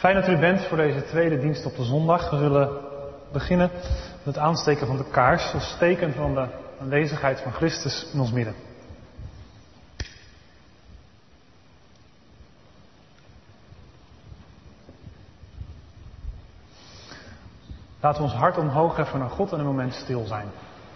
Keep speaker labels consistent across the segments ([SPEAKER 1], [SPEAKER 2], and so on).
[SPEAKER 1] Fijn dat u er bent voor deze tweede dienst op de zondag. We zullen beginnen met het aansteken van de kaars als teken van de aanwezigheid van Christus in ons midden. Laten we ons hart omhoog heffen naar God en een moment stil zijn.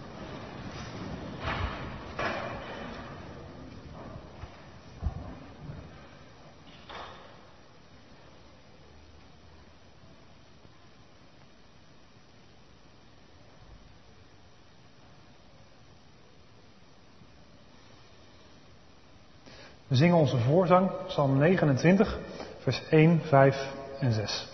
[SPEAKER 1] We zingen onze voorzang, Psalm 29, vers 1, 5 en 6.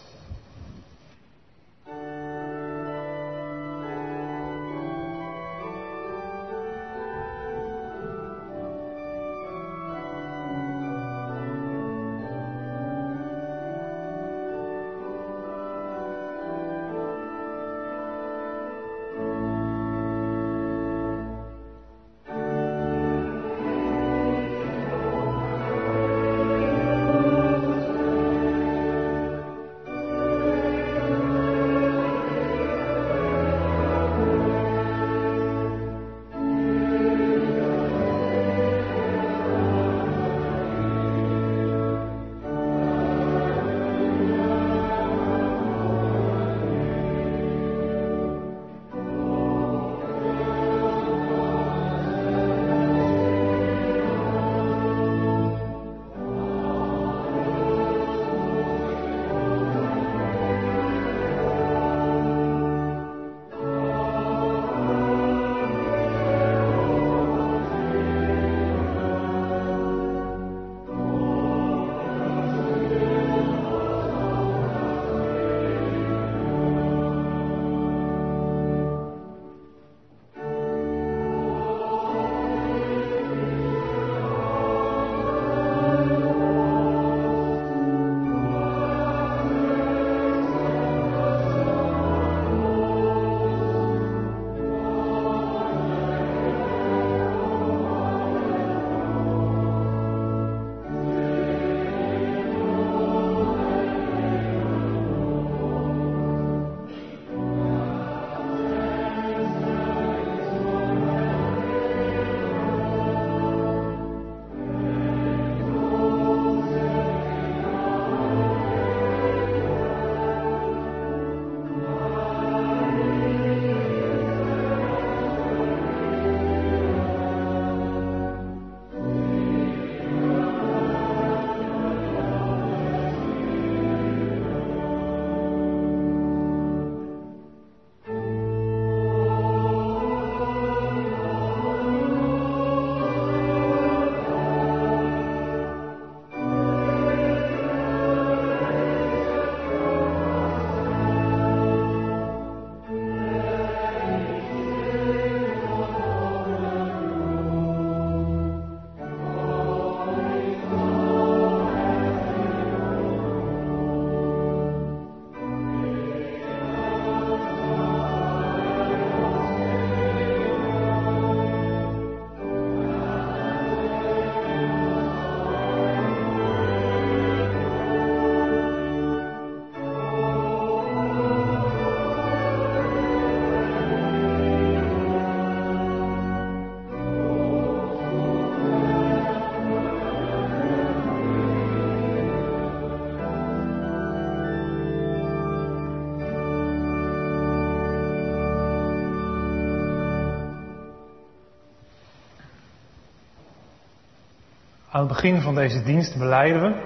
[SPEAKER 1] Aan het begin van deze dienst belijden we: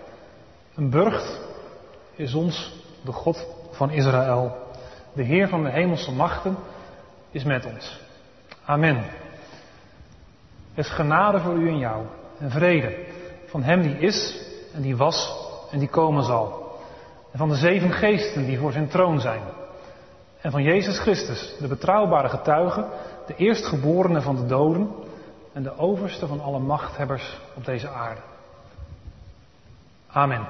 [SPEAKER 1] een burcht is ons de God van Israël. De Heer van de hemelse machten is met ons. Amen. Er is genade voor u en jou en vrede van hem die is en die was en die komen zal. En van de 7 geesten die voor zijn troon zijn. En van Jezus Christus, de betrouwbare getuige, de eerstgeborene van de doden en de overste van alle machthebbers op deze aarde. Amen.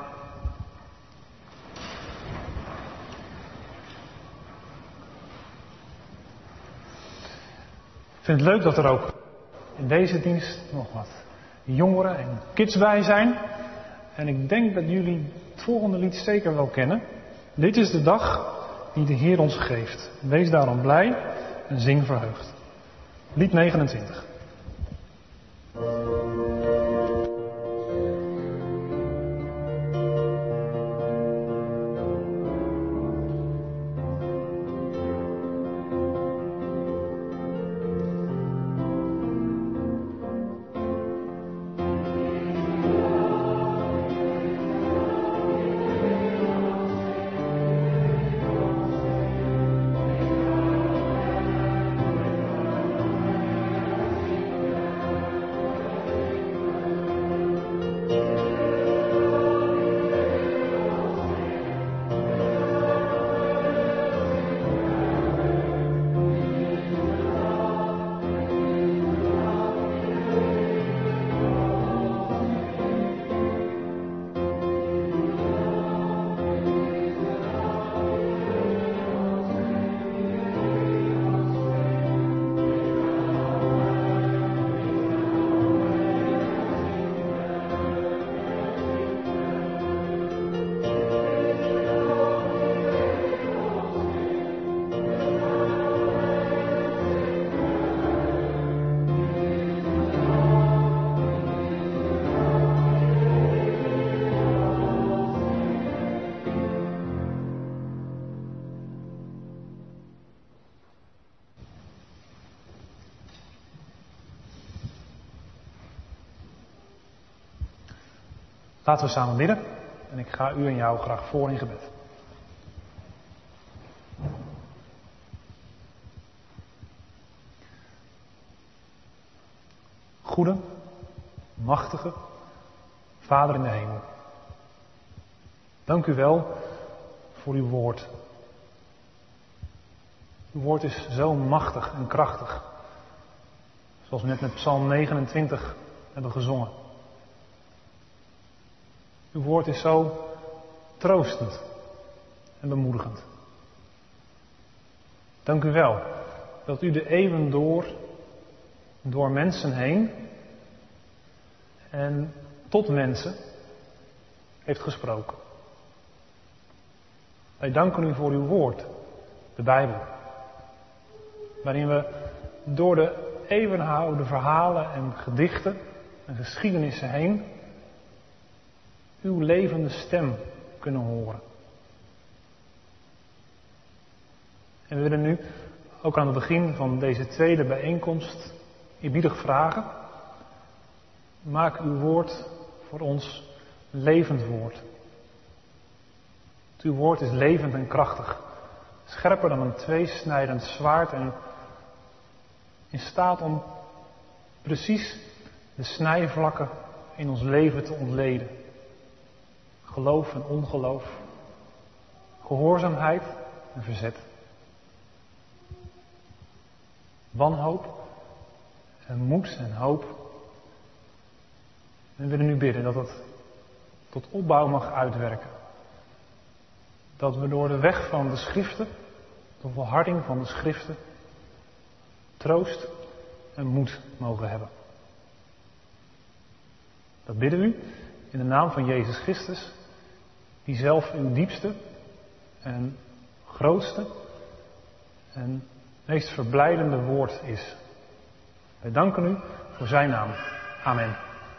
[SPEAKER 1] Ik vind het leuk dat er ook in deze dienst nog wat jongeren en kids bij zijn. En ik denk dat jullie het volgende lied zeker wel kennen. Dit is de dag die de Heer ons geeft. Wees daarom blij en zing verheugd. Lied 29. Laten we samen bidden en ik ga u en jou graag voor in gebed. Goede, machtige Vader in de hemel. Dank u wel voor uw woord. Uw woord is zo machtig en krachtig. Zoals we net met Psalm 29 hebben gezongen. Uw woord is zo troostend en bemoedigend. Dank u wel dat u de eeuwen door mensen heen en tot mensen heeft gesproken. Wij danken u voor uw woord, de Bijbel, waarin we door de eeuwenoude verhalen en gedichten en geschiedenissen heen uw levende stem kunnen horen. En we willen nu, ook aan het begin van deze tweede bijeenkomst, eerbiedig vragen: maak uw woord voor ons levend woord. Uw woord is levend en krachtig, scherper dan een tweesnijdend zwaard en in staat om precies de snijvlakken in ons leven te ontleden. Geloof en ongeloof, gehoorzaamheid en verzet. Wanhoop en moed en hoop. En we willen nu bidden dat het tot opbouw mag uitwerken. Dat we door de weg van de schriften, de volharding van de schriften, troost en moed mogen hebben. Dat bidden we u in de naam van Jezus Christus, die zelf uw diepste en grootste en meest verblijdende woord is. Wij danken u voor zijn naam. Amen.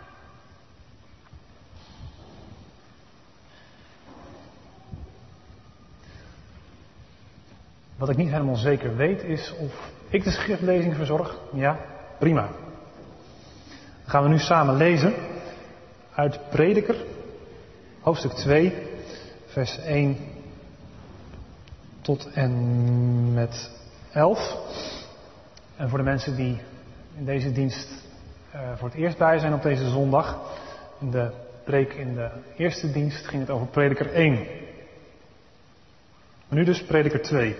[SPEAKER 1] Wat ik niet helemaal zeker weet is of ik de schriftlezing verzorg. Ja, prima. Dan gaan we nu samen lezen uit Prediker, hoofdstuk 2, vers 1 tot en met 11. En voor de mensen die in deze dienst voor het eerst bij zijn op deze zondag, in de preek in de eerste dienst ging het over Prediker 1. Maar nu dus Prediker 2.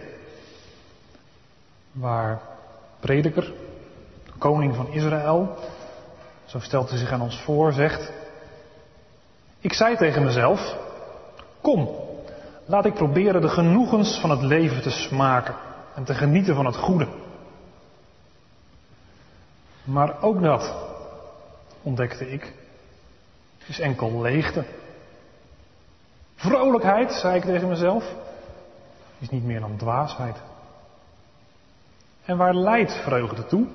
[SPEAKER 1] Waar Prediker, de koning van Israël, zo stelt hij zich aan ons voor, zegt: ik zei tegen mezelf, kom, laat ik proberen de genoegens van het leven te smaken en te genieten van het goede. Maar ook dat, ontdekte ik, is enkel leegte. Vrolijkheid, zei ik tegen mezelf, is niet meer dan dwaasheid. En waar leidt vreugde toe?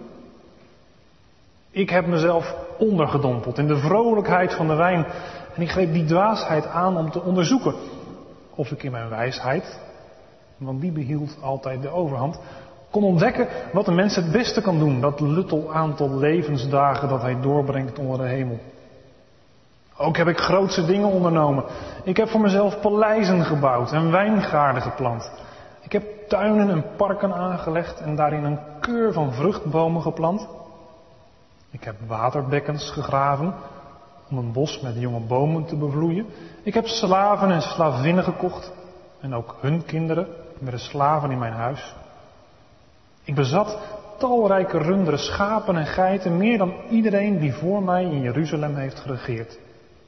[SPEAKER 1] Ik heb mezelf ondergedompeld in de vrolijkheid van de wijn. En ik greep die dwaasheid aan om te onderzoeken of ik in mijn wijsheid, want die behield altijd de overhand, kon ontdekken wat een mens het beste kan doen. Dat luttel aantal levensdagen dat hij doorbrengt onder de hemel. Ook heb ik grootse dingen ondernomen. Ik heb voor mezelf paleizen gebouwd en wijngaarden geplant. Ik heb tuinen en parken aangelegd en daarin een keur van vruchtbomen geplant. Ik heb waterbekkens gegraven om een bos met jonge bomen te bevloeien. Ik heb slaven en slavinnen gekocht en ook hun kinderen werden slaven in mijn huis. Ik bezat talrijke runderen, schapen en geiten, meer dan iedereen die voor mij in Jeruzalem heeft geregeerd.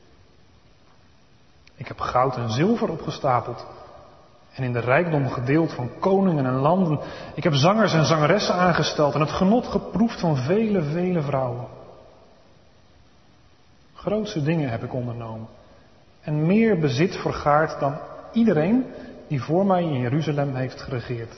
[SPEAKER 1] Ik heb goud en zilver opgestapeld en in de rijkdom gedeeld van koningen en landen. Ik heb zangers en zangeressen aangesteld en het genot geproefd van vele, vele vrouwen. Grootse dingen heb ik ondernomen en meer bezit vergaard dan iedereen die voor mij in Jeruzalem heeft geregeerd.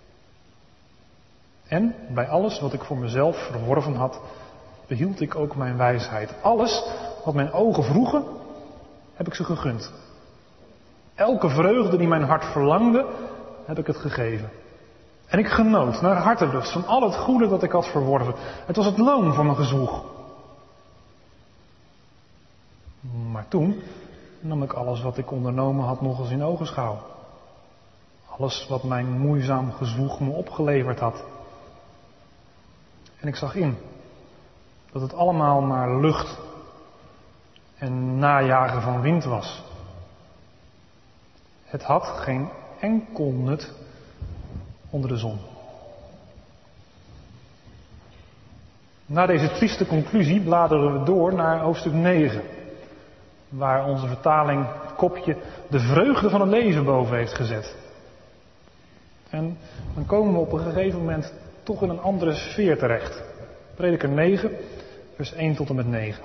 [SPEAKER 1] En bij alles wat ik voor mezelf verworven had, behield ik ook mijn wijsheid. Alles wat mijn ogen vroegen, heb ik ze gegund. Elke vreugde die mijn hart verlangde, heb ik het gegeven. En ik genoot naar hartelust van al het goede dat ik had verworven. Het was het loon van mijn gezwoeg. Maar toen nam ik alles wat ik ondernomen had nog eens in ogenschouw. Alles wat mijn moeizaam gezwoeg me opgeleverd had. En ik zag in dat het allemaal maar lucht en najagen van wind was. Het had geen enkel nut onder de zon. Na deze trieste conclusie bladeren we door naar hoofdstuk 9. Waar onze vertaling het kopje de vreugde van het leven boven heeft gezet. En dan komen we op een gegeven moment toch in een andere sfeer terecht. Prediker 9, vers 1 tot en met 9.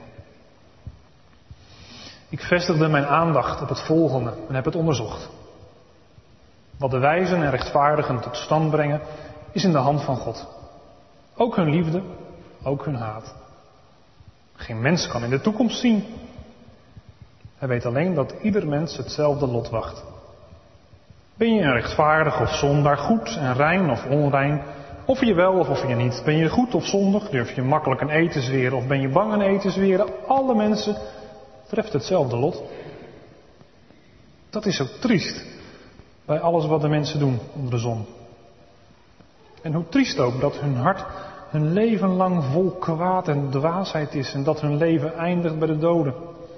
[SPEAKER 1] Ik vestigde mijn aandacht op het volgende en heb het onderzocht. Wat de wijzen en rechtvaardigen tot stand brengen, is in de hand van God. Ook hun liefde, ook hun haat. Geen mens kan in de toekomst zien. Hij weet alleen dat ieder mens hetzelfde lot wacht. Ben je een rechtvaardig of zondaar, goed en rein of onrein, offer je wel of offer je niet. Ben je goed of zondig, durf je makkelijk een eed te zweren of ben je bang een eed te zweren. Alle mensen treft hetzelfde lot. Dat is zo triest bij alles wat de mensen doen onder de zon. En hoe triest ook dat hun hart hun leven lang vol kwaad en dwaasheid is en dat hun leven eindigt bij de doden.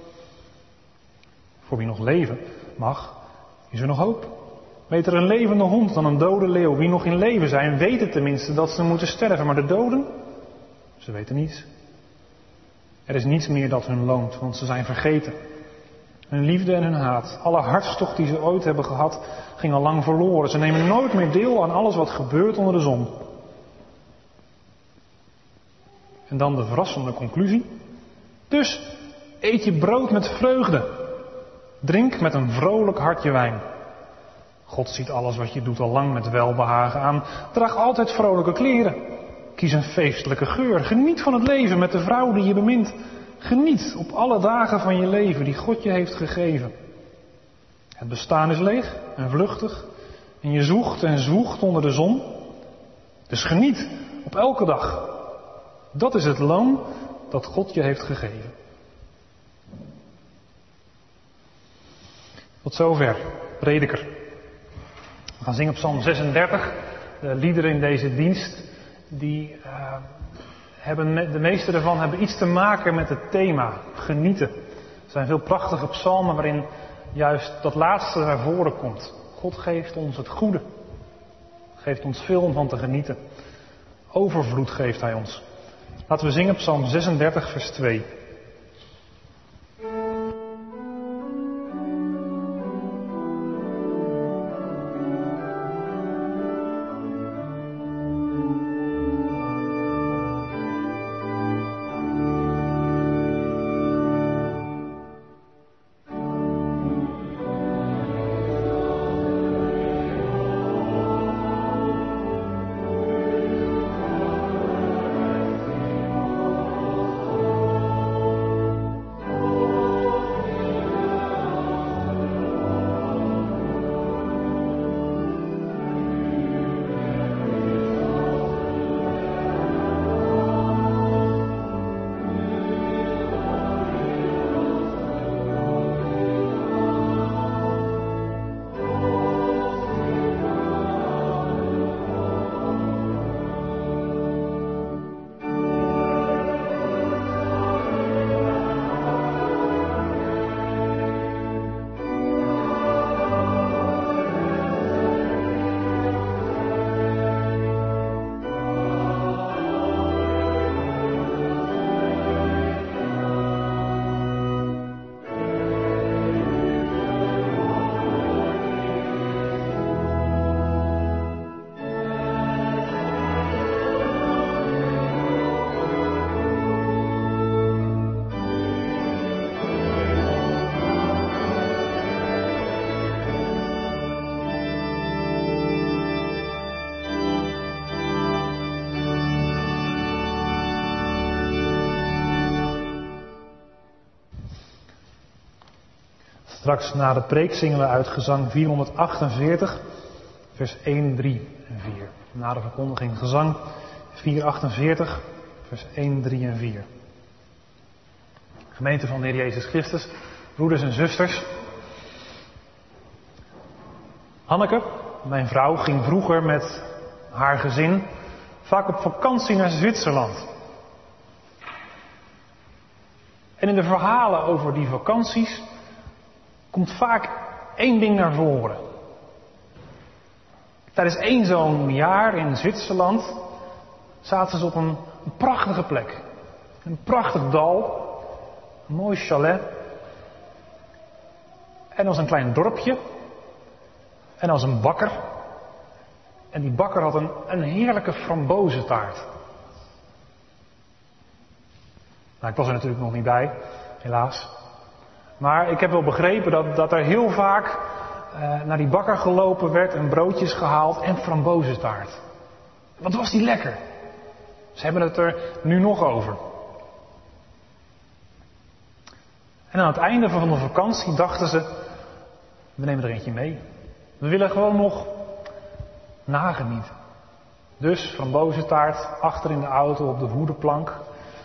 [SPEAKER 1] Voor wie nog leven mag, is er nog hoop. Beter een levende hond dan een dode leeuw. Wie nog in leven zijn, weten tenminste dat ze moeten sterven. Maar de doden, ze weten niets. Er is niets meer dat hun loont, want ze zijn vergeten. Hun liefde en hun haat, alle hartstocht die ze ooit hebben gehad, ging al lang verloren. Ze nemen nooit meer deel aan alles wat gebeurt onder de zon. En dan de verrassende conclusie. Dus eet je brood met vreugde. Drink met een vrolijk hartje wijn. God ziet alles wat je doet al lang met welbehagen aan. Draag altijd vrolijke kleren. Kies een feestelijke geur. Geniet van het leven met de vrouw die je bemint. Geniet op alle dagen van je leven die God je heeft gegeven. Het bestaan is leeg en vluchtig. En je zoekt en zwoegt onder de zon. Dus geniet op elke dag. Dat is het loon dat God je heeft gegeven. Tot zover, prediker. We gaan zingen op Psalm 36. De liederen in deze dienst, de meeste daarvan hebben iets te maken met het thema, genieten. Er zijn veel prachtige psalmen waarin juist dat laatste naar voren komt. God geeft ons het goede. Geeft ons veel om van te genieten. Overvloed geeft Hij ons. Laten we zingen Psalm 36 vers 2. Straks na de preek zingen we uit gezang 448, vers 1, 3 en 4. Na de verkondiging gezang 448, vers 1, 3 en 4. Gemeente van de Heer Jezus Christus, broeders en zusters. Hanneke, mijn vrouw, ging vroeger met haar gezin vaak op vakantie naar Zwitserland. En in de verhalen over die vakanties komt vaak één ding naar voren. Tijdens één zo'n jaar in Zwitserland zaten ze op een prachtige plek. Een prachtig dal, een mooi chalet. En er was een klein dorpje. En er was een bakker. En die bakker had een heerlijke frambozentaart. Nou, ik was er natuurlijk nog niet bij, helaas. Maar ik heb wel begrepen dat er heel vaak naar die bakker gelopen werd en broodjes gehaald en frambozentaart. Wat was die lekker? Ze hebben het er nu nog over. En aan het einde van de vakantie dachten ze, we nemen er eentje mee. We willen gewoon nog nagenieten. Dus frambozentaart achter in de auto op de voerderplank.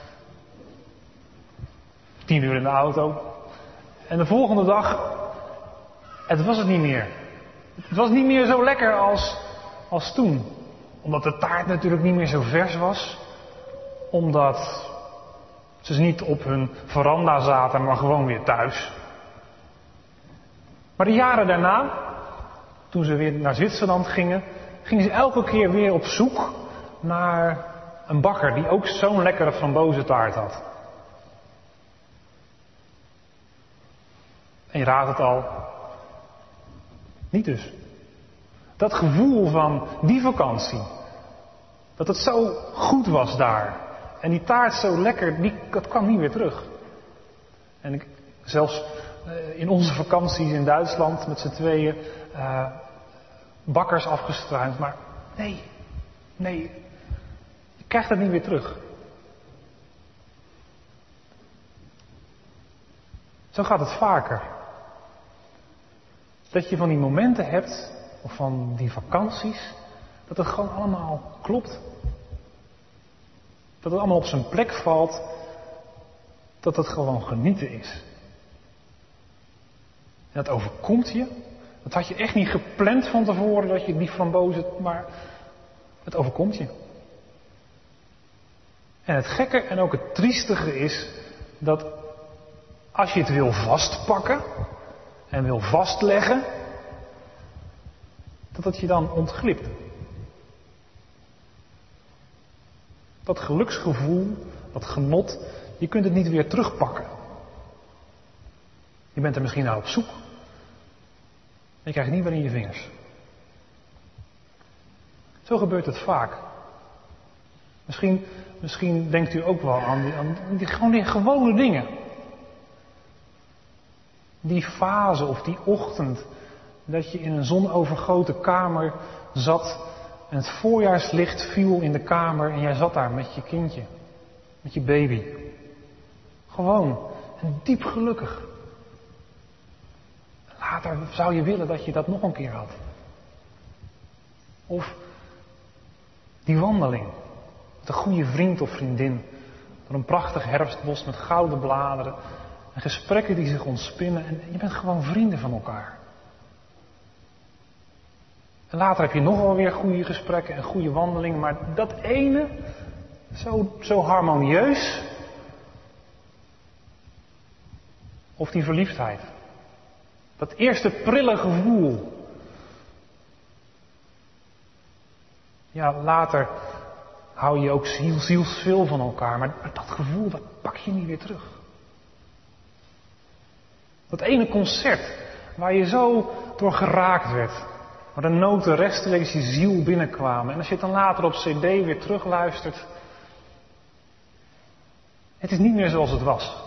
[SPEAKER 1] 10 uur in de auto. En de volgende dag, het was het niet meer. Het was niet meer zo lekker als toen. Omdat de taart natuurlijk niet meer zo vers was. Omdat ze niet op hun veranda zaten, maar gewoon weer thuis. Maar de jaren daarna, toen ze weer naar Zwitserland gingen, gingen ze elke keer weer op zoek naar een bakker die ook zo'n lekkere frambozentaart had. En je raadt het al, niet dus. Dat gevoel van die vakantie, dat het zo goed was daar en die taart zo lekker, dat kwam niet weer terug. En zelfs in onze vakanties in Duitsland met z'n tweeën bakkers afgestruind, maar nee, je krijgt het niet weer terug. Zo gaat het vaker. Dat je van die momenten hebt, of van die vakanties, dat het gewoon allemaal klopt. Dat het allemaal op zijn plek valt, dat het gewoon genieten is. En dat overkomt je. Dat had je echt niet gepland van tevoren, dat je die frambozen, maar het overkomt je. En het gekke en ook het triestige is, dat als je het wil vastpakken en wil vastleggen, dat het je dan ontglipt. Dat geluksgevoel, dat genot, je kunt het niet weer terugpakken. Je bent er misschien naar op zoek. En je krijgt het niet meer in je vingers. Zo gebeurt het vaak. Misschien denkt u ook wel aan die gewone dingen. Die fase of die ochtend dat je in een zonovergoten kamer zat en het voorjaarslicht viel in de kamer en jij zat daar met je kindje, met je baby. Gewoon en diep gelukkig. Later zou je willen dat je dat nog een keer had. Of die wandeling met een goede vriend of vriendin door een prachtig herfstbos met gouden bladeren en gesprekken die zich ontspinnen en je bent gewoon vrienden van elkaar. En later heb je nog wel weer goede gesprekken en goede wandelingen, maar dat ene, zo harmonieus, of die verliefdheid. Dat eerste prille gevoel. Ja, later hou je ook zielsveel van elkaar, maar dat gevoel, dat pak je niet weer terug. Dat ene concert, waar je zo door geraakt werd. Waar de noten rechtstreeks je ziel binnenkwamen. En als je het dan later op cd weer terugluistert. Het is niet meer zoals het was.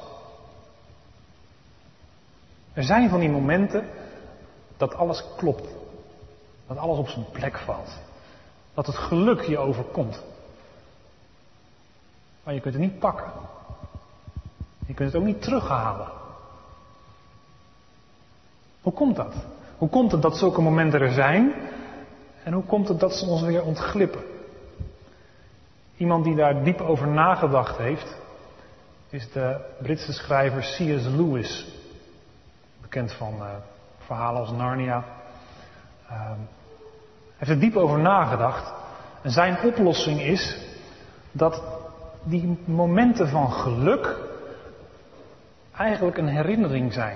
[SPEAKER 1] Er zijn van die momenten dat alles klopt. Dat alles op zijn plek valt. Dat het geluk je overkomt. Maar je kunt het niet pakken. Je kunt het ook niet terughalen. Hoe komt dat? Hoe komt het dat zulke momenten er zijn? En hoe komt het dat ze ons weer ontglippen? Iemand die daar diep over nagedacht heeft, is de Britse schrijver C.S. Lewis. Bekend van verhalen als Narnia. Hij heeft er diep over nagedacht. En zijn oplossing is dat die momenten van geluk eigenlijk een herinnering zijn.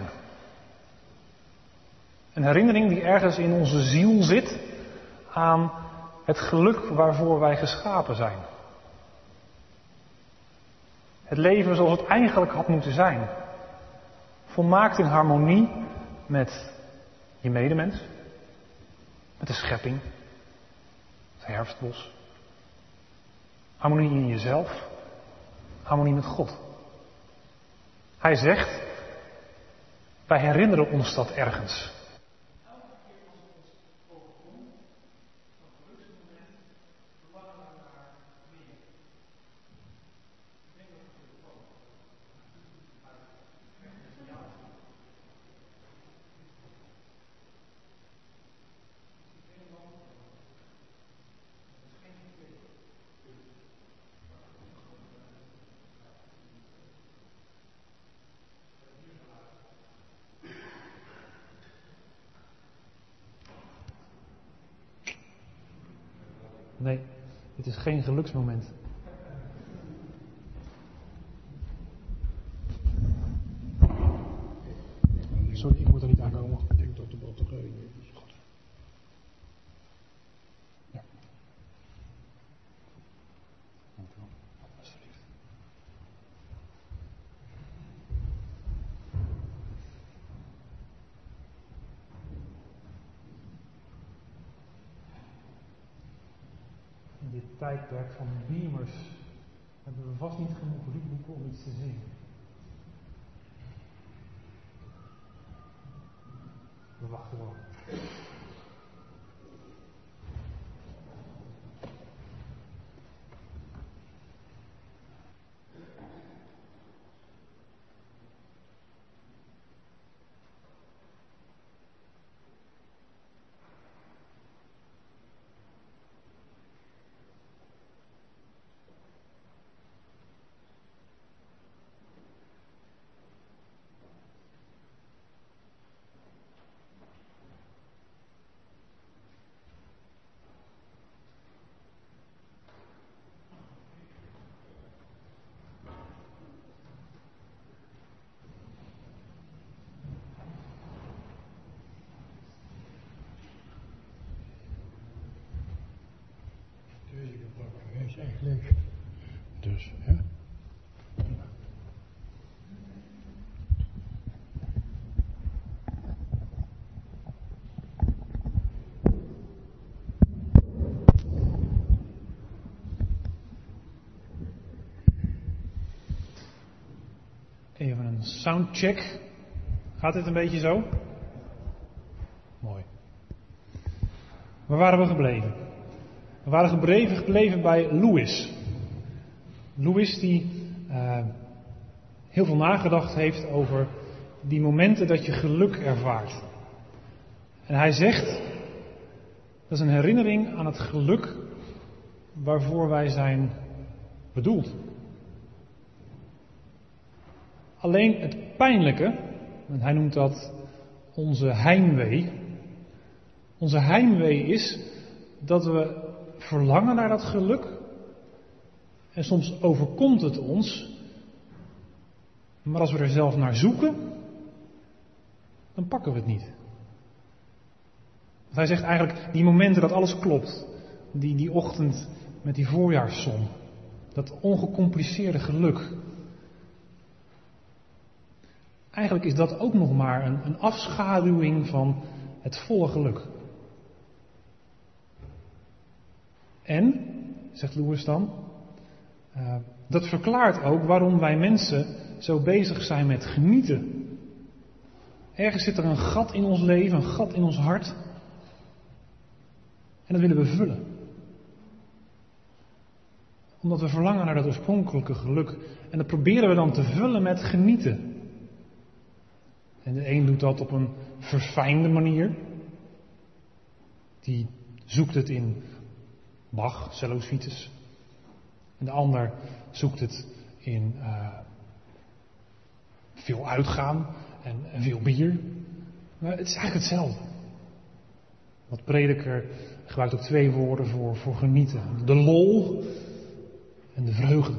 [SPEAKER 1] Een herinnering die ergens in onze ziel zit aan het geluk waarvoor wij geschapen zijn. Het leven zoals het eigenlijk had moeten zijn. Volmaakt in harmonie met je medemens, met de schepping, het herfstbos. Harmonie in jezelf, harmonie met God. Hij zegt, wij herinneren ons dat ergens. Nee, dit is geen geluksmoment. Sorry, ik moet er niet aankomen.
[SPEAKER 2] Ik denk dat de batterij is. Ja. Dankjewel. Alsjeblieft.
[SPEAKER 1] In dit tijdperk van beamers hebben we vast niet genoeg liedboeken om iets te zingen. We wachten wel.
[SPEAKER 2] Deze batterij is echt leeg. Dus, hè?
[SPEAKER 1] Even een soundcheck. Gaat dit een beetje zo? Mooi. Waar waren we gebleven? We waren gebleven bij Lewis. Lewis die heel veel nagedacht heeft over die momenten dat je geluk ervaart. En hij zegt, dat is een herinnering aan het geluk waarvoor wij zijn bedoeld. Alleen het pijnlijke, en hij noemt dat onze heimwee. Onze heimwee is dat we verlangen naar dat geluk. En soms overkomt het ons. Maar als we er zelf naar zoeken, dan pakken we het niet. Want hij zegt eigenlijk, die momenten dat alles klopt. Die ochtend met die voorjaarszon. Dat ongecompliceerde geluk. Eigenlijk is dat ook nog maar een afschaduwing van het volle geluk. En, zegt Lewis dan, dat verklaart ook waarom wij mensen zo bezig zijn met genieten. Ergens zit er een gat in ons leven, een gat in ons hart. En dat willen we vullen. Omdat we verlangen naar dat oorspronkelijke geluk. En dat proberen we dan te vullen met genieten. En de een doet dat op een verfijnde manier. Die zoekt het in Bach, cello suites. En de ander zoekt het in veel uitgaan en veel bier. Maar het is eigenlijk hetzelfde. Wat prediker gebruikt ook 2 woorden voor genieten. De lol en de vreugde.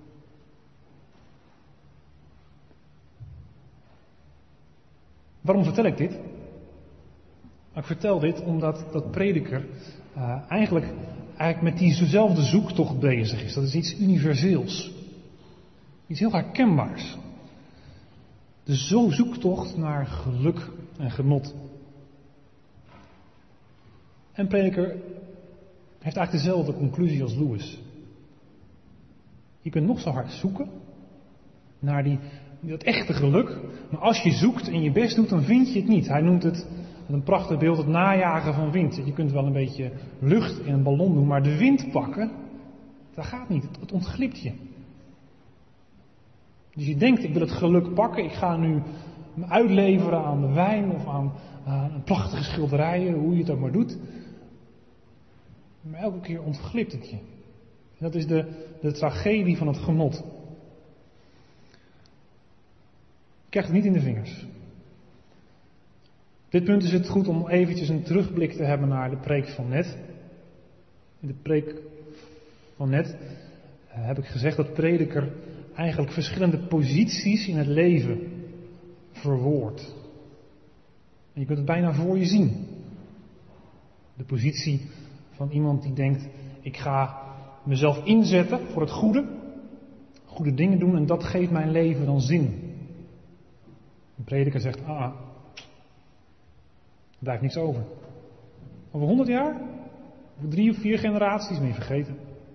[SPEAKER 1] Waarom vertel ik dit? Ik vertel dit omdat dat prediker eigenlijk met diezelfde zoektocht bezig is. Dat is iets universeels. Iets heel herkenbaars. De zoektocht naar geluk en genot. En prediker heeft eigenlijk dezelfde conclusie als Lewis. Je kunt nog zo hard zoeken naar dat echte geluk. Maar als je zoekt en je best doet, dan vind je het niet. Hij noemt het, met een prachtig beeld, het najagen van wind. Je kunt wel een beetje lucht in een ballon doen, maar de wind pakken, dat gaat niet. Het ontglipt je. Dus je denkt, ik wil het geluk pakken. Ik ga nu me uitleveren aan de wijn of aan prachtige schilderijen, hoe je het ook maar doet. Maar elke keer ontglipt het je. En dat is de tragedie van het genot. Je krijgt het niet in de vingers. Op dit punt is het goed om eventjes een terugblik te hebben naar de preek van net. In de preek van net heb ik gezegd dat prediker eigenlijk verschillende posities in het leven verwoordt. En je kunt het bijna voor je zien. De positie van iemand die denkt, ik ga mezelf inzetten voor het goede dingen doen en dat geeft mijn leven dan zin. Een prediker zegt, er blijft niks over. Over 100 jaar? Over 3 of 4 generaties ben je vergeten.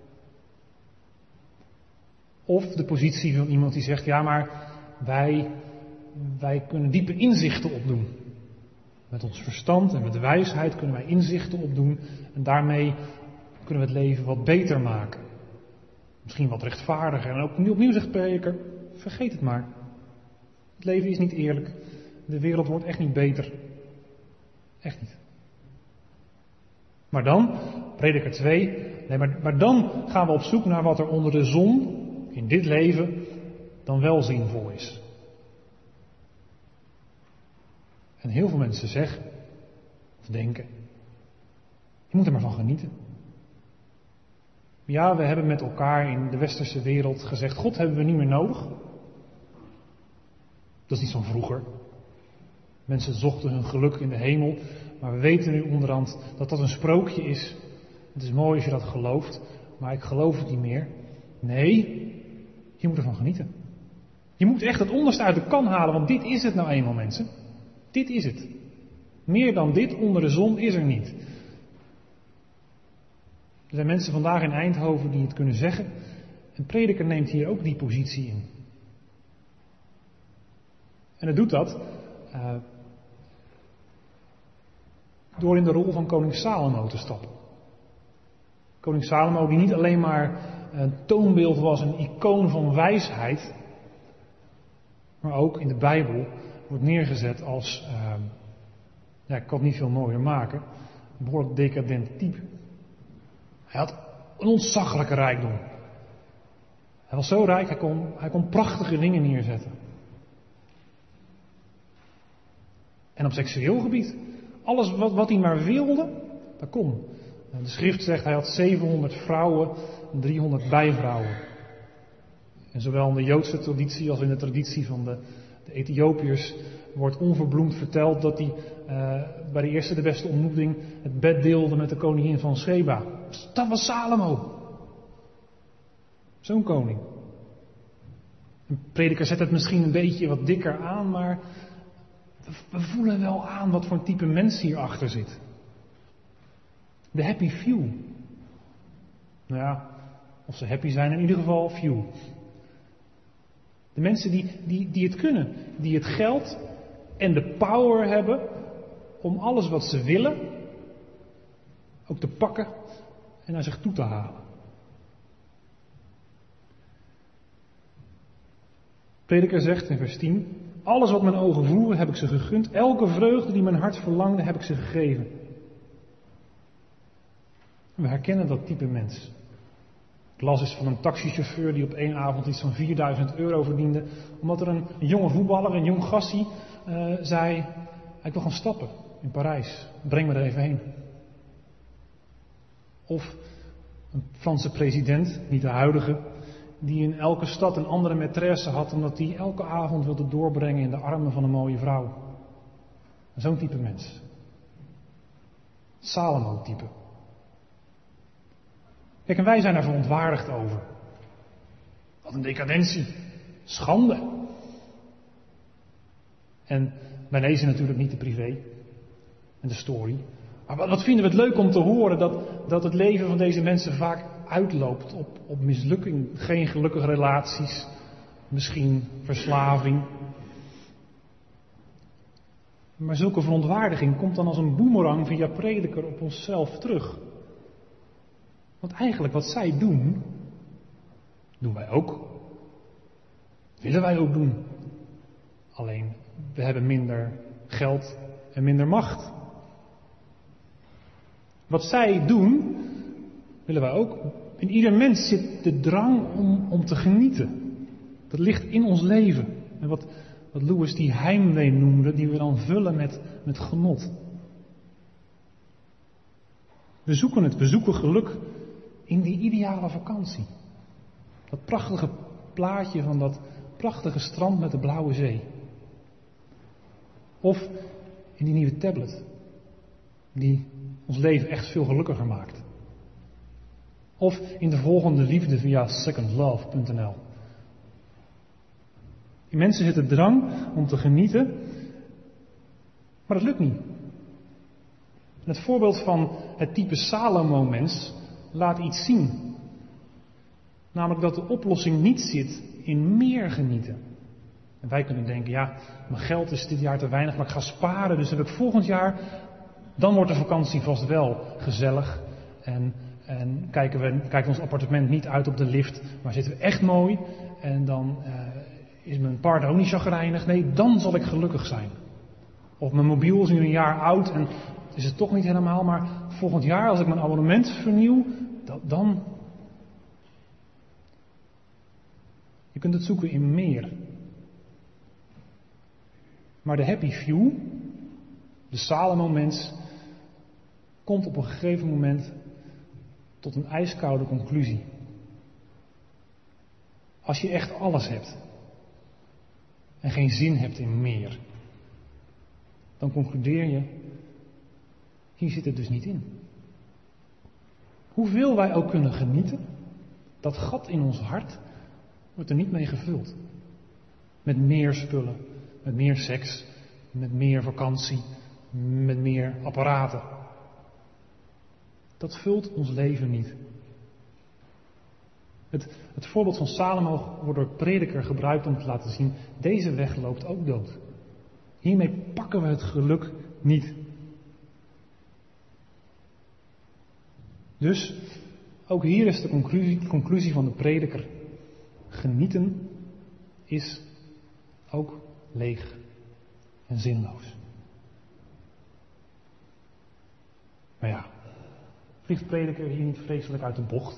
[SPEAKER 1] Of de positie van iemand die zegt, ja maar wij kunnen diepe inzichten opdoen. Met ons verstand en met wijsheid kunnen wij inzichten opdoen en daarmee kunnen we het leven wat beter maken. Misschien wat rechtvaardiger. En ook opnieuw zegt prediker, vergeet het maar. Het leven is niet eerlijk. De wereld wordt echt niet beter. Echt niet. Maar dan, prediker 2, maar dan gaan we op zoek naar wat er onder de zon in dit leven dan wel zinvol is. En heel veel mensen zeggen of denken, je moet er maar van genieten. Ja, we hebben met elkaar in de westerse wereld gezegd, God hebben we niet meer nodig. Dat is niet van vroeger. Mensen zochten hun geluk in de hemel, maar we weten nu onderhand dat dat een sprookje is. Het is mooi als je dat gelooft, maar ik geloof het niet meer. Nee, je moet ervan genieten. Je moet echt het onderste uit de kan halen, want dit is het nou eenmaal, mensen. Dit is het. Meer dan dit onder de zon is er niet. Er zijn mensen vandaag in Eindhoven die het kunnen zeggen. Een prediker neemt hier ook die positie in. En het doet dat door in de rol van koning Salomo te stappen. Koning Salomo die niet alleen maar een toonbeeld was, een icoon van wijsheid, maar ook in de Bijbel wordt neergezet als, ik kan het niet veel mooier maken, een behoorlijk decadent type. Hij had een ontzaglijke rijkdom. Hij was zo rijk, hij kon prachtige dingen neerzetten. En op seksueel gebied, alles wat hij maar wilde, dat kon. De schrift zegt, hij had 700 vrouwen en 300 bijvrouwen. En zowel in de Joodse traditie als in de traditie van de Ethiopiërs wordt onverbloemd verteld dat hij bij de eerste de beste ontmoeting het bed deelde met de koningin van Sheba. Dat was Salomo. Zo'n koning. Een prediker zet het misschien een beetje wat dikker aan, maar we voelen wel aan wat voor een type mens hierachter zit. De happy few. Nou ja, of ze happy zijn, in ieder geval few. De mensen die het kunnen, die het geld en de power hebben om alles wat ze willen ook te pakken en naar zich toe te halen. Prediker zegt in vers 10, Alles wat mijn ogen voeren heb ik ze gegund. Elke vreugde die mijn hart verlangde heb ik ze gegeven. We herkennen dat type mens. Ik las eens van een taxichauffeur die op één avond iets van 4.000 euro verdiende. Omdat er een jonge voetballer, een jong gastie, zei: ik wil gaan stappen in Parijs. Breng me er even heen. Of een Franse president, niet de huidige, die in elke stad een andere maîtresse had, omdat hij elke avond wilde doorbrengen in de armen van een mooie vrouw. Zo'n type mens. Salomo-type. Kijk, en wij zijn daar verontwaardigd over. Wat een decadentie. Schande. En wij lezen natuurlijk niet de privé en de story. Maar wat vinden we het leuk om te horen dat het leven van deze mensen vaak uitloopt op mislukking. Geen gelukkige relaties. Misschien verslaving. Maar zulke verontwaardiging komt dan als een boemerang via prediker op onszelf terug. Want eigenlijk wat zij doen, doen wij ook. Willen wij ook doen. Alleen, we hebben minder geld en minder macht. Wat zij doen, willen wij ook. In ieder mens zit de drang om te genieten. Dat ligt in ons leven. En wat Lewis die heimwee noemde, die we dan vullen met genot. We zoeken het, we zoeken geluk in die ideale vakantie. Dat prachtige plaatje van dat prachtige strand met de blauwe zee. Of in die nieuwe tablet, die ons leven echt veel gelukkiger maakt. Of in de volgende liefde via secondlove.nl. Die mensen zitten drang om te genieten, maar dat lukt niet. En het voorbeeld van het type Salomo-mens laat iets zien. Namelijk dat de oplossing niet zit in meer genieten. En wij kunnen denken, ja, mijn geld is dit jaar te weinig, maar ik ga sparen, dus heb ik volgend jaar, dan wordt de vakantie vast wel gezellig. En kijkt ons appartement niet uit op de lift, maar zitten we echt mooi. En dan is mijn partner ook niet chagrijnig. Nee, dan zal ik gelukkig zijn. Of mijn mobiel is nu een jaar oud en is het toch niet helemaal, maar volgend jaar als ik mijn abonnement vernieuw, dan. Je kunt het zoeken in meer. Maar de happy few, de Salomo-mens, komt op een gegeven moment tot een ijskoude conclusie. Als je echt alles hebt en geen zin hebt in meer, dan concludeer je, hier zit het dus niet in. Hoeveel wij ook kunnen genieten, dat gat in ons hart wordt er niet mee gevuld. Met meer spullen, met meer seks, met meer vakantie, met meer apparaten. Dat vult ons leven niet. Het voorbeeld van Salomo wordt door prediker gebruikt om te laten zien, deze weg loopt ook dood. Hiermee pakken we het geluk niet. Dus, ook hier is de conclusie van de prediker. Genieten is ook leeg en zinloos. Maar ja, vliegt prediker hier niet vreselijk uit de bocht?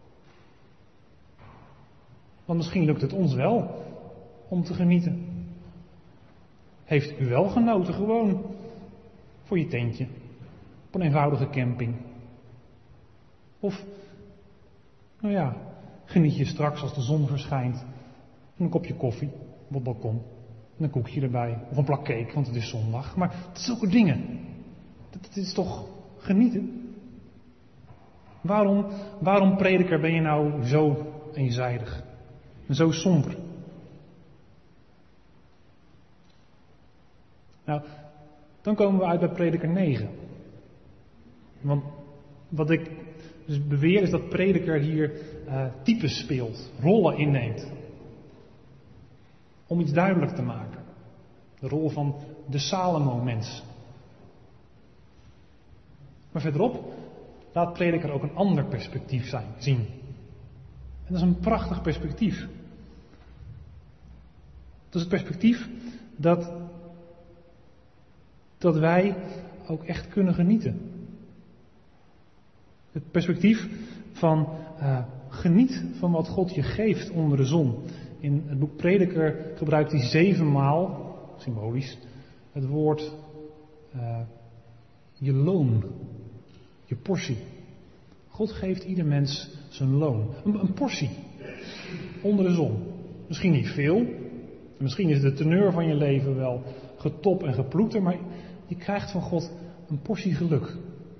[SPEAKER 1] Want misschien lukt het ons wel om te genieten. Heeft u wel genoten gewoon voor je tentje, op een eenvoudige camping? Of, nou ja, geniet je straks als de zon verschijnt van een kopje koffie op het balkon en een koekje erbij of een plak cake, want het is zondag. Maar zulke dingen, dat is toch genieten? Waarom prediker ben je nou zo eenzijdig en zo somber? Nou, dan komen we uit bij prediker 9. Want wat ik dus beweer is dat prediker hier types speelt, rollen inneemt. Om iets duidelijk te maken. De rol van de Salomo-mens. Maar verderop laat prediker ook een ander perspectief zien. En dat is een prachtig perspectief. Dat is het perspectief dat wij ook echt kunnen genieten. Het perspectief van geniet van wat God je geeft onder de zon. In het boek Prediker gebruikt hij 7 maal, symbolisch, het woord je loon, je portie. God geeft ieder mens zijn loon. Een portie onder de zon. Misschien niet veel. Misschien is de teneur van je leven wel getop en geploeter, maar je krijgt van God een portie geluk.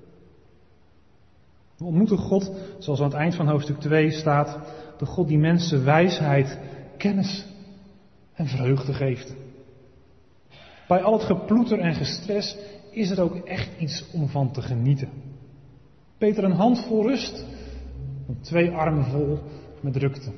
[SPEAKER 1] We ontmoeten God, zoals aan het eind van hoofdstuk 2 staat, de God die mensen wijsheid, kennis en vreugde geeft. Bij al het geploeter en gestres is er ook echt iets om van te genieten. Beter een hand vol rust dan 2 armen vol met drukte.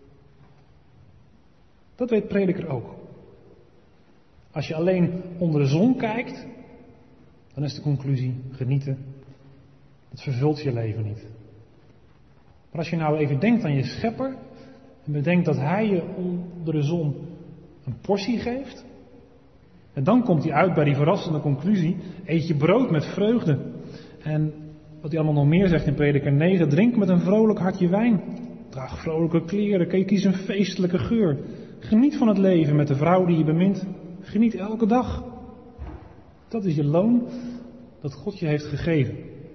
[SPEAKER 1] Dat weet Prediker ook. Als je alleen onder de zon kijkt, dan is de conclusie genieten. Dat vervult je leven niet. Maar als je nou even denkt aan je schepper en bedenkt dat hij je onder de zon een portie geeft, en dan komt hij uit bij die verrassende conclusie: eet je brood met vreugde. En wat hij allemaal nog meer zegt in Prediker 9, drink met een vrolijk hartje wijn. Draag vrolijke kleren, kies een feestelijke geur. Geniet van het leven met de vrouw die je bemint. Geniet elke dag. Dat is je loon dat God je heeft gegeven.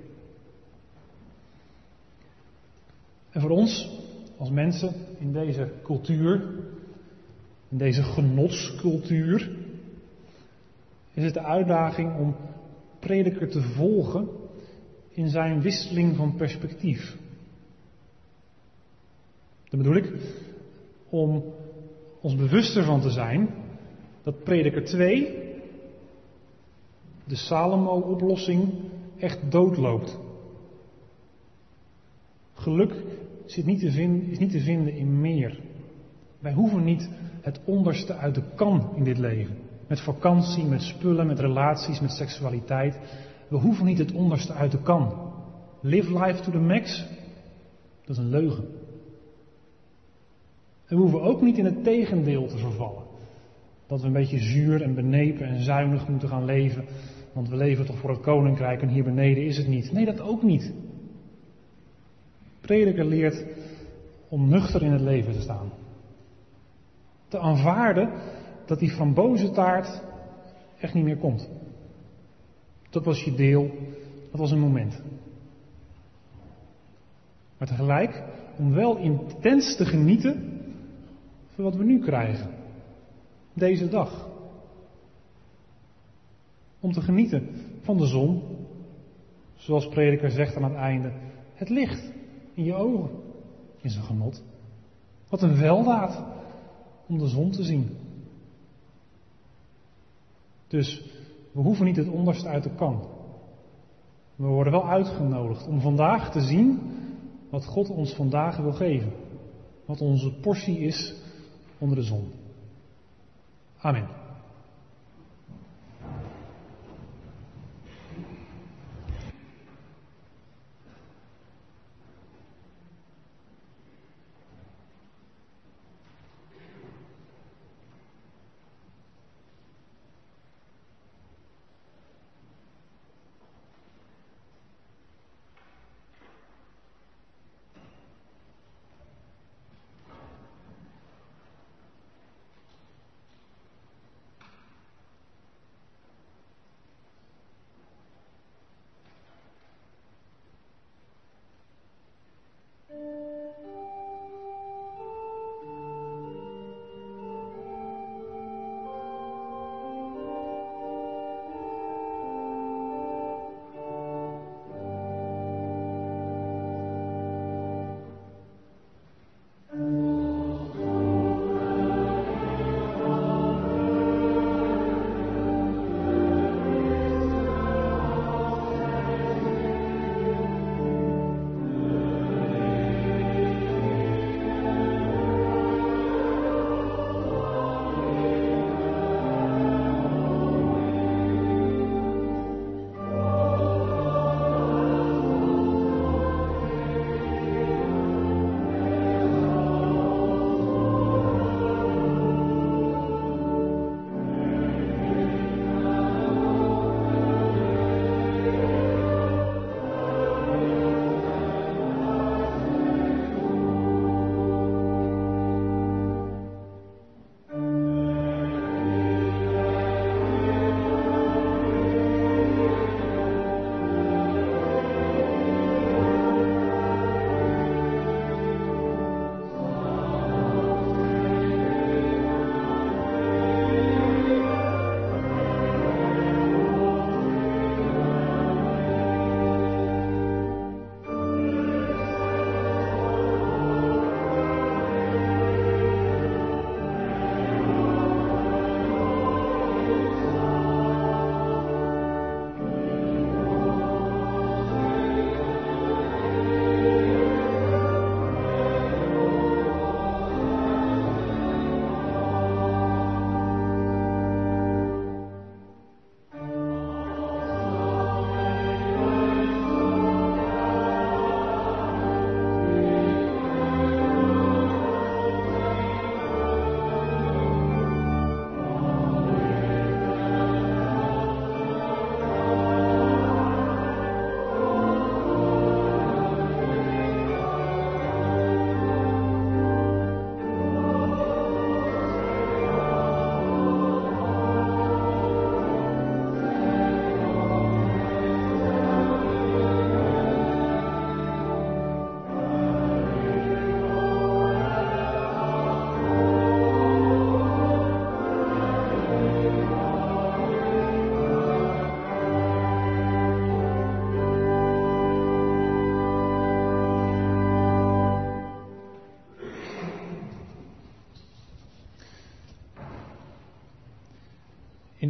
[SPEAKER 1] En voor ons, als mensen in deze cultuur, in deze genotscultuur, is het de uitdaging om Prediker te volgen in zijn wisseling van perspectief. Dat bedoel ik, om ons bewuster van te zijn dat Prediker 2, de Salomo-oplossing, echt doodloopt. Geluk is niet te vinden in meer. Wij hoeven niet het onderste uit de kan in dit leven. Met vakantie, met spullen, met relaties, met seksualiteit. We hoeven niet het onderste uit de kan. Live life to the max, dat is een leugen. En we hoeven ook niet in het tegendeel te vervallen. Dat we een beetje zuur en benepen en zuinig moeten gaan leven. Want we leven toch voor het koninkrijk en hier beneden is het niet. Nee, dat ook niet. Prediker leert om nuchter in het leven te staan. Te aanvaarden dat die frambozentaart echt niet meer komt. Dat was je deel, dat was een moment. Maar tegelijk om wel intens te genieten van wat we nu krijgen. Deze dag. Om te genieten van de zon. Zoals Prediker zegt aan het einde. Het licht in je ogen is een genot. Wat een weldaad om de zon te zien. Dus we hoeven niet het onderste uit de kan. We worden wel uitgenodigd om vandaag te zien wat God ons vandaag wil geven. Wat onze portie is onder de zon. Amen.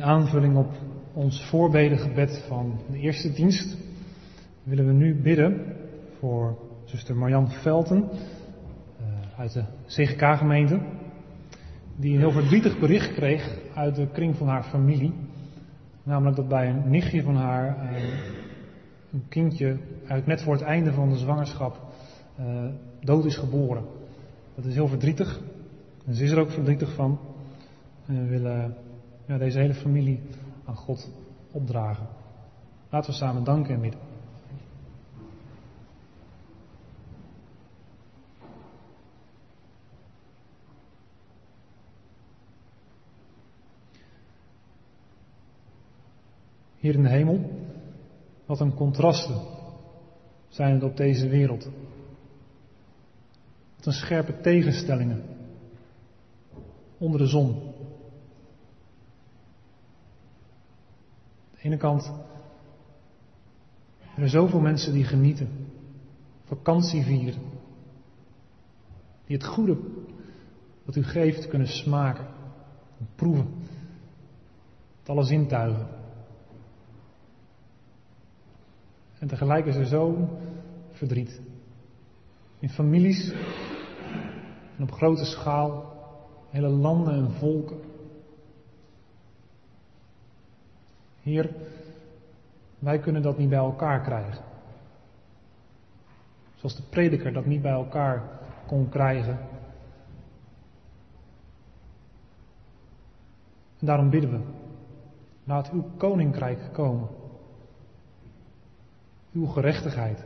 [SPEAKER 1] In aanvulling op ons voorbedengebed van de eerste dienst willen we nu bidden voor zuster Marjan Velten uit de CGK-gemeente, die een heel verdrietig bericht kreeg uit de kring van haar familie. Namelijk dat bij een nichtje van haar een kindje eigenlijk net voor het einde van de zwangerschap dood is geboren. Dat is heel verdrietig. En ze is er ook verdrietig van. En we willen deze hele familie aan God opdragen. Laten we samen danken en bidden. Hier in de hemel, wat een contrasten zijn het op deze wereld. Wat een scherpe tegenstellingen onder de zon. Aan de ene kant er zoveel mensen die genieten, vakantie vieren, die het goede wat u geeft kunnen smaken, proeven, met alle zintuigen. En tegelijk is er zo'n verdriet. In families en op grote schaal, hele landen en volken. Heer, wij kunnen dat niet bij elkaar krijgen. Zoals de prediker dat niet bij elkaar kon krijgen. En daarom bidden we, laat uw koninkrijk komen. Uw gerechtigheid.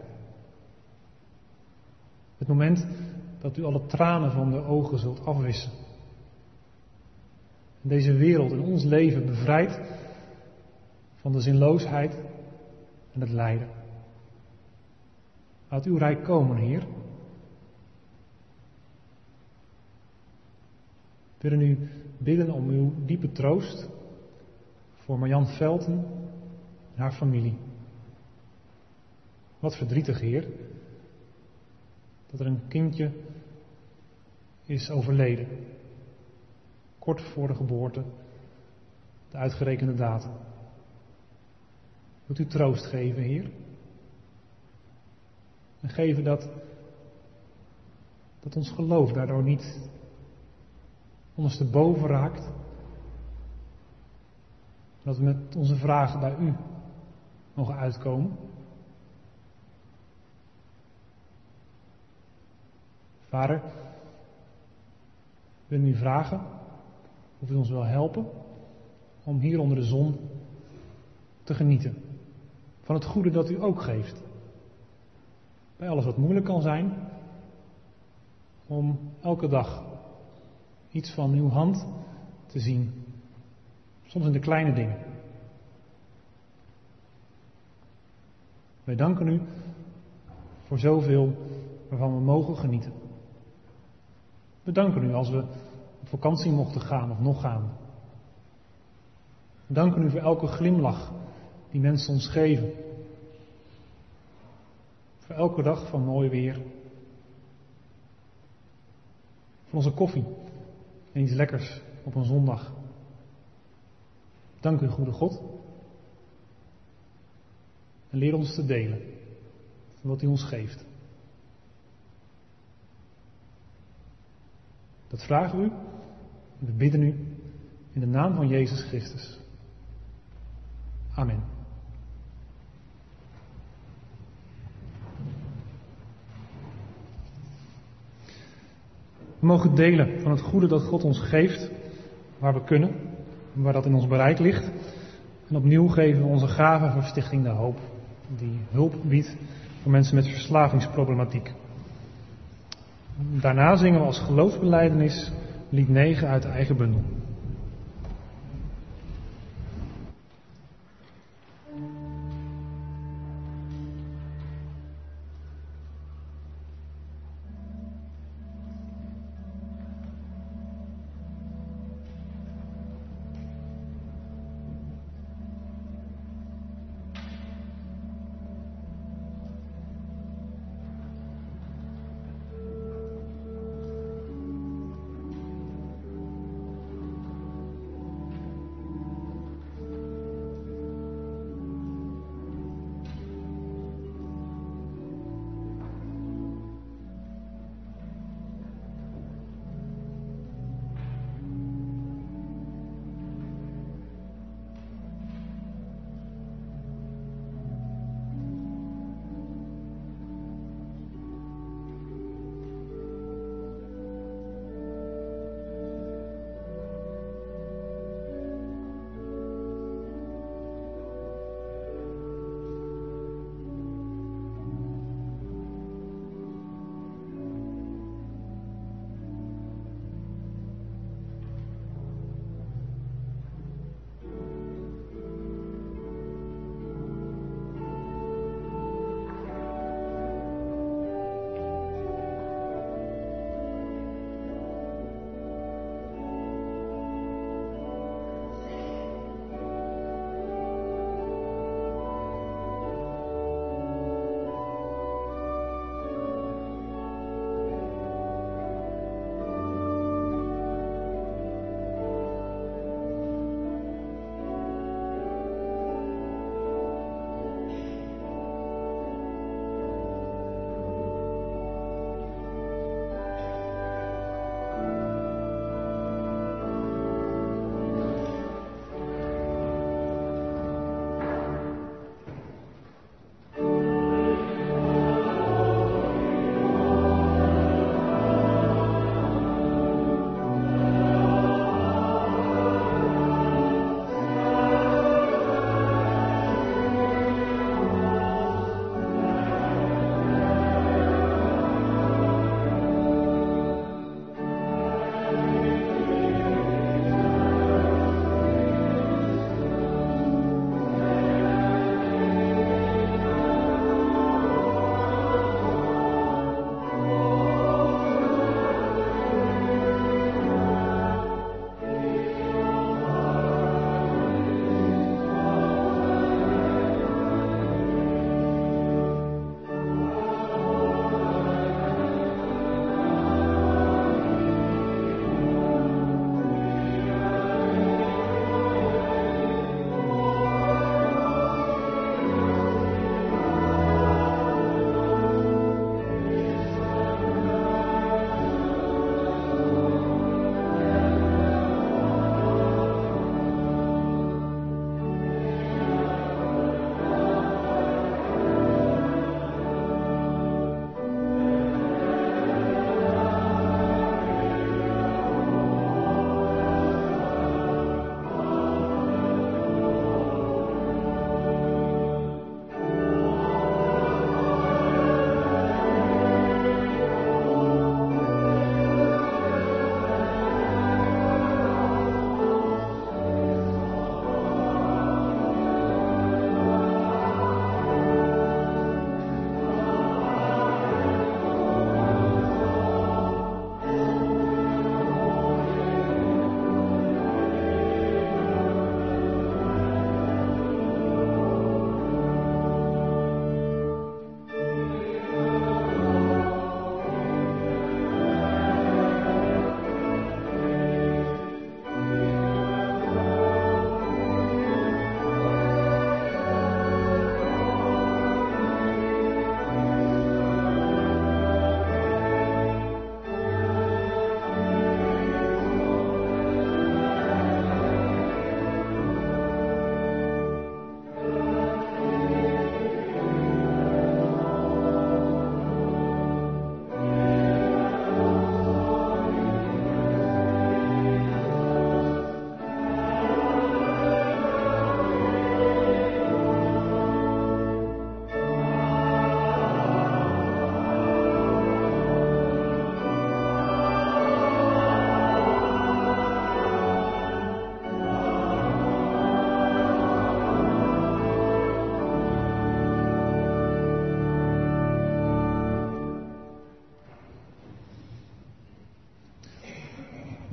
[SPEAKER 1] Het moment dat u alle tranen van de ogen zult afwissen. En deze wereld en ons leven bevrijdt van de zinloosheid en het lijden. Laat uw rijk komen, Heer. We willen u bidden om uw diepe troost voor Marjan Velten en haar familie. Wat verdrietig, Heer, dat er een kindje is overleden, kort voor de geboorte, de uitgerekende datum. Wilt u troost geven, Heer? En geven dat ons geloof daardoor niet ondersteboven raakt. Dat we met onze vragen bij u mogen uitkomen. Vader, we willen u vragen of u ons wil helpen om hier onder de zon te genieten van het goede dat u ook geeft. Bij alles wat moeilijk kan zijn, om elke dag iets van uw hand te zien. Soms in de kleine dingen. Wij danken u voor zoveel waarvan we mogen genieten. We danken u als we op vakantie mochten gaan of nog gaan. We danken u voor elke glimlach die mensen ons geven. Voor elke dag van mooi weer. Voor onze koffie en iets lekkers op een zondag. Dank u, goede God. En leer ons te delen van wat u ons geeft. Dat vragen we u en we bidden u in de naam van Jezus Christus. Amen. We mogen delen van het goede dat God ons geeft, waar we kunnen, waar dat in ons bereik ligt. En opnieuw geven we onze gave voor Stichting De Hoop, die hulp biedt voor mensen met verslavingsproblematiek. Daarna zingen we als geloofsbelijdenis lied 9 uit de eigen bundel.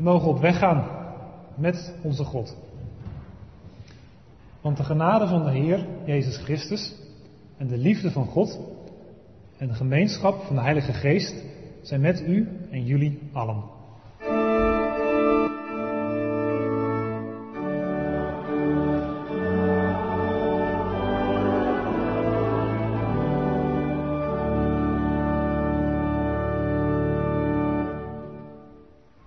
[SPEAKER 1] We mogen op weg gaan met onze God. Want de genade van de Heer Jezus Christus en de liefde van God en de gemeenschap van de Heilige Geest zijn met u en jullie allen.